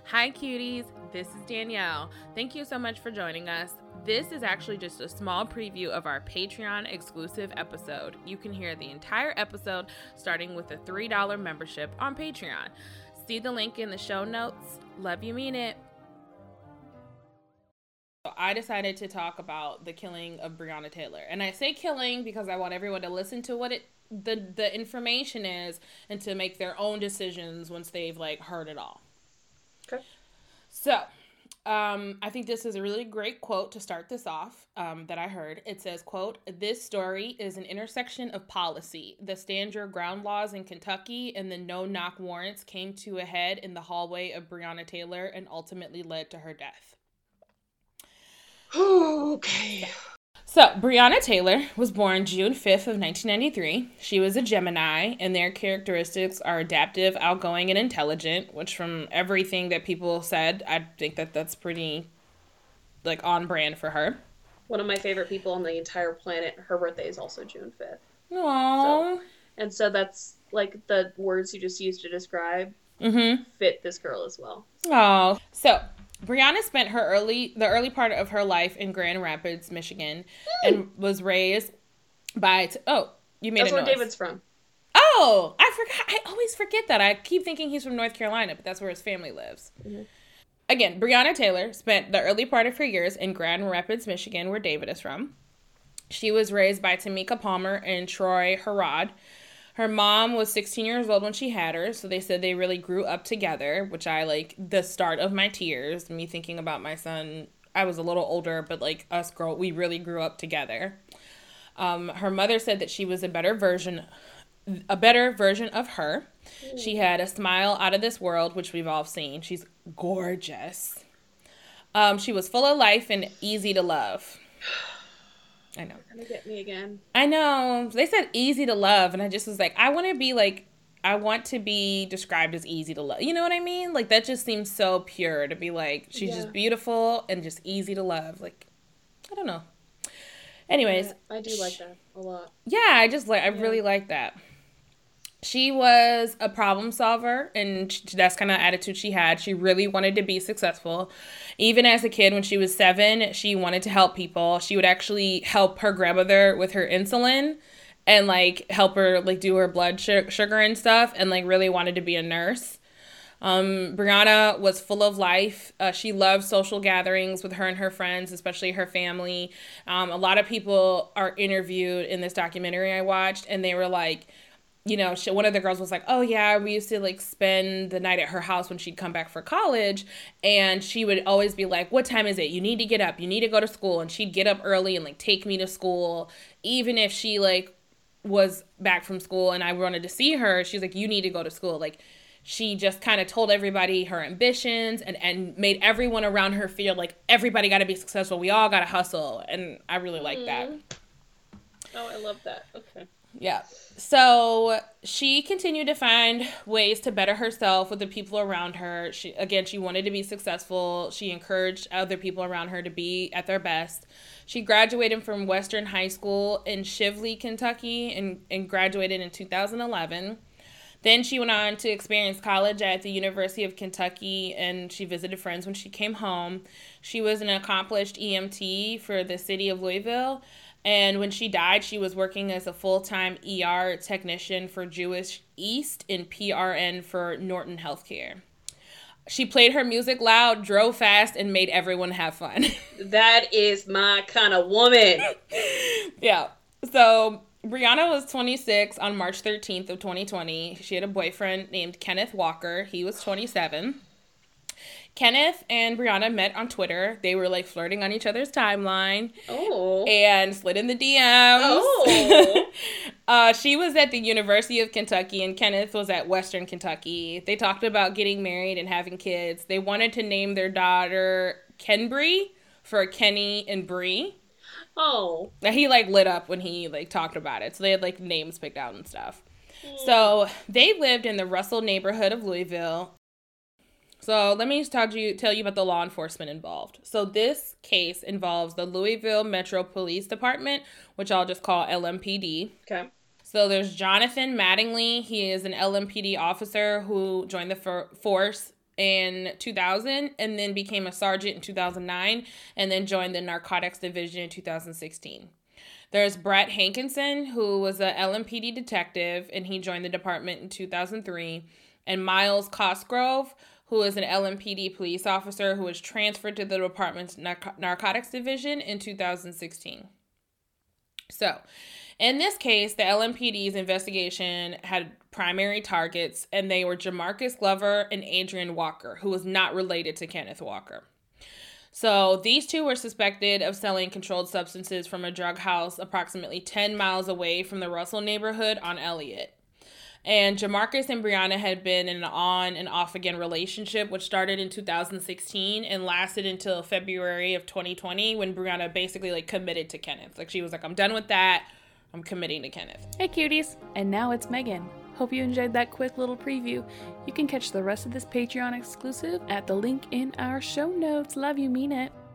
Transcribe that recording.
Hi cuties, this is Danielle. Thank you so much for joining us. This is actually just a small preview of our Patreon exclusive episode. You can hear the entire episode starting with a $3 membership on Patreon. See the link in the show notes. Love you, mean it. I decided to talk about the killing of Breonna Taylor. And I say killing because I want everyone to listen to what the information is and to make their own decisions once they've heard it all. Okay. So, I think this is a really great quote to start this off that I heard. It says, quote, "This story is an intersection of policy. The stand your ground laws in Kentucky and the no-knock warrants came to a head in the hallway of Breonna Taylor and ultimately led to her death." Okay. So, Breonna Taylor was born June 5th of 1993. She was a Gemini, and their characteristics are adaptive, outgoing, and intelligent, which from everything that people said, I think that that's pretty, on brand for her. One of my favorite people on the entire planet, her birthday is also June 5th. Aww. So that's, the words you just used to describe fit this girl as well. Oh. So, Breonna spent the early part of her life in Grand Rapids, Michigan, and was raised by... you made That's a noise. where David's from. Oh, I forgot. I always forget that. I keep thinking he's from North Carolina, but that's where his family lives. Mm-hmm. Again, Breonna Taylor spent the early part of her years in Grand Rapids, Michigan, where David is from. She was raised by Tamika Palmer and Troy Harrod. Her mom was 16 years old when she had her, so they said they really grew up together, which I the start of my tears, me thinking about my son. I was a little older, but we really grew up together. Her mother said that she was a better version of her. She had a smile out of this world, which we've all seen. She's gorgeous. She was full of life and easy to love. I know. You're gonna get me again. I know. They said easy to love, and I just was I want to be described as easy to love. You know what I mean? That just seems so pure to be she's just beautiful and just easy to love. I don't know. Anyways. Yeah, I do like that a lot. Yeah, I really like that. She was a problem solver, and that's kind of attitude she had. She really wanted to be successful. Even as a kid, when she was 7, she wanted to help people. She would actually help her grandmother with her insulin and, help her, do her blood sugar and stuff, and, really wanted to be a nurse. Breonna was full of life. She loved social gatherings with her and her friends, especially her family. A lot of people are interviewed in this documentary I watched, and they were one of the girls was oh yeah, we used to spend the night at her house when she'd come back for college, and she would always be what time is it? You need to get up. You need to go to school. And she'd get up early and take me to school. Even if she was back from school and I wanted to see her, she's you need to go to school. She just kind of told everybody her ambitions and made everyone around her feel everybody got to be successful. We all got to hustle. And I really like that. Oh, I love that. Okay. Yeah. So she continued to find ways to better herself with the people around her. She wanted to be successful. She encouraged other people around her to be at their best. She graduated from Western High School in Shively, Kentucky, and graduated in 2011. Then she went on to experience college at the University of Kentucky, and she visited friends when she came home. She was an accomplished EMT for the city of Louisville. And when she died, she was working as a full-time ER technician for Jewish East in PRN for Norton Healthcare. She played her music loud, drove fast, and made everyone have fun. That is my kind of woman. Yeah. So Breonna was 26 on March 13th of 2020. She had a boyfriend named Kenneth Walker. He was 27. Kenneth and Breonna met on Twitter. They were flirting on each other's timeline. Oh. And slid in the DMs. Oh. She was at the University of Kentucky and Kenneth was at Western Kentucky. They talked about getting married and having kids. They wanted to name their daughter Kenbree for Kenny and Bree. Oh. And he lit up when he talked about it. So they had names picked out and stuff. So they lived in the Russell neighborhood of Louisville. So let me just tell you about the law enforcement involved. So this case involves the Louisville Metro Police Department, which I'll just call LMPD. Okay. So there's Jonathan Mattingly. He is an LMPD officer who joined the force in 2000, and then became a sergeant in 2009, and then joined the narcotics division in 2016. There's Brett Hankinson, who was a LMPD detective, and he joined the department in 2003. And Miles Cosgrove, who is an LMPD police officer who was transferred to the department's narcotics division in 2016. So, in this case, the LMPD's investigation had primary targets, and they were Jamarcus Glover and Adrian Walker, who was not related to Kenneth Walker. So these two were suspected of selling controlled substances from a drug house approximately 10 miles away from the Russell neighborhood on Elliott. And Jamarcus and Brianna had been in an on and off again relationship, which started in 2016 and lasted until February of 2020, when Brianna basically committed to Kenneth. She was like, I'm done with that. I'm committing to Kenneth. Hey cuties, and now it's Megan. Hope you enjoyed that quick little preview. You can catch the rest of this Patreon exclusive at the link in our show notes. Love you, mean it.